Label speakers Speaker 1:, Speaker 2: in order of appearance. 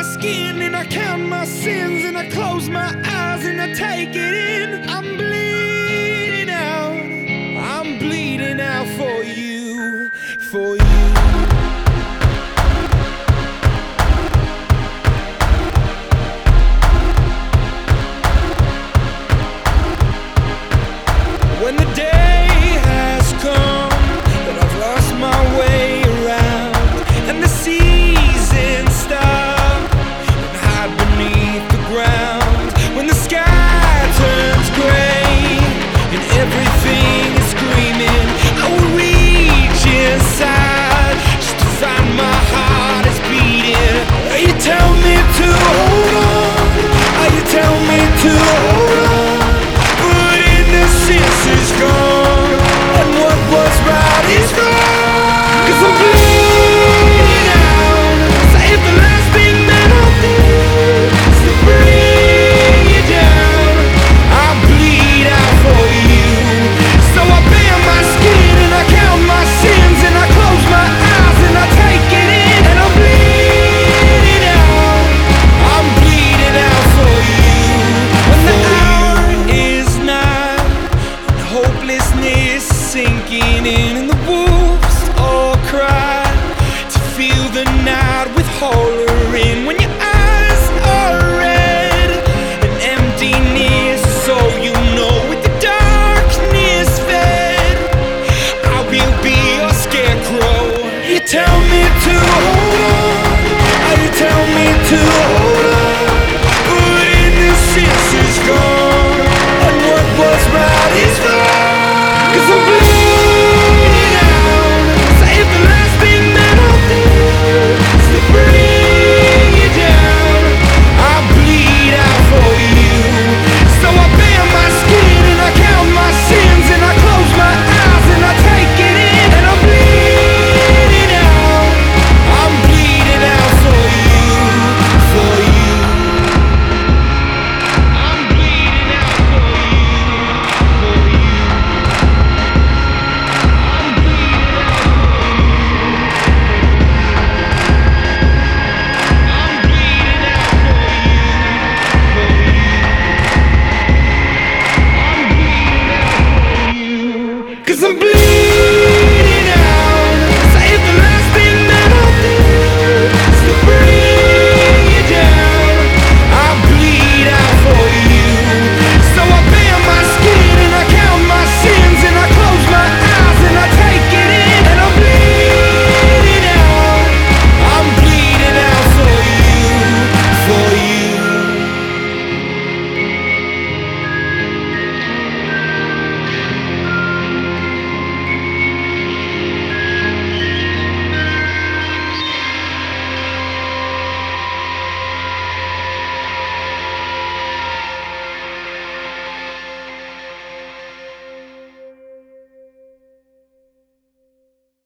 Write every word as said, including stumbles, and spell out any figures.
Speaker 1: my skin and I count my sins and I close my eyes and I take it in. I'm bleeding out, I'm bleeding out for you, for you. When the day has come that I've lost my way around and the seasons stop and hide beneath the ground, when the sky turns gray and everything is screaming, I will reach inside just to find my heart is beating. You tell me to hold on, you tell me to hold on, innocence is gone, and what was right is wrong. 'Cause I'm bleeding out, so if the last thing that I do is to bring you down, I bleed out for you. So I bare my skin and I count my sins and I close my eyes and I take it in, and I'm bleeding out, I'm bleeding out for you. When the hour is nigh, hopelessness sinking in and the wolves all cry to feel the night with horror in. When your eyes are red and emptiness, so you know with the darkness fed, I will be your scarecrow. You tell me to hold on, you tell me to hold on.